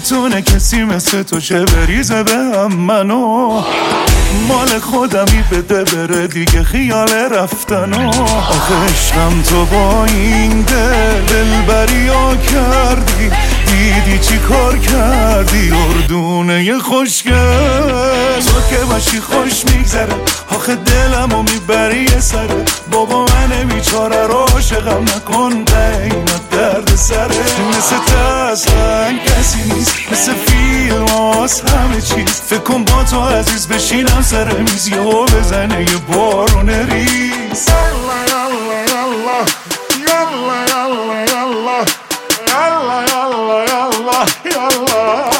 نمیتونه کسی مثل تو چه بریزه به هم منو مال خودمی بده بره دیگه خیال رفتنو آخه عشقم تو با این دلبری ها کردی دیدی چی کار کردی اردونه خوشگل تو که باشی خوش میگذره آخه دلمو میبری یه سره بابا من بیچاره رو عاشقم نکن قیمت درد سره مثل تسن کسی نیست مثل فیلم هاست همه چیز فکر کن با تو عزیز بشینم سر میز یهو بزنه یه بارون ریز یالا یالا یالا یالا یالا یالا یالا یالا یالا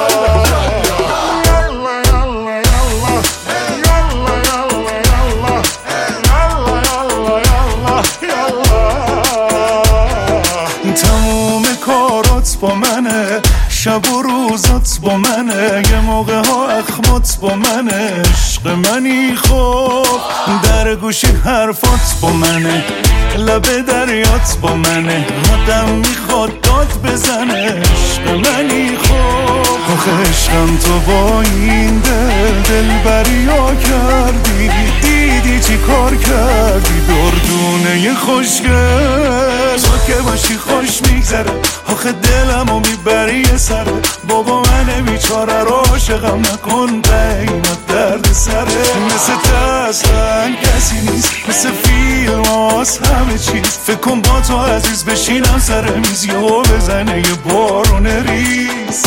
تموم کارات با منه شب و روزات با منه یه موقع ها اخمات با منه عشق منی خوب در گوشی حرفات با منه لب دریات با منه آدم میخواد داد بزنه عشق منی خوب آخه عشقم تو با این دلبری ها کردی دیدی چی کار کردی دردونه خوشگل تو که باشی خوش میگذره آخه دلمو میبری یه سره بابا من بیچاره رو عاشقم نکن قیمت درد سره مثل تسن کسی نیست مثل فیلم هاست همه چیز فکر کن با تو عزیز بشینم سر میز یهو بزنه یه بارون ریز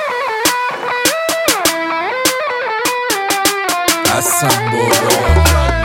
حسن بابا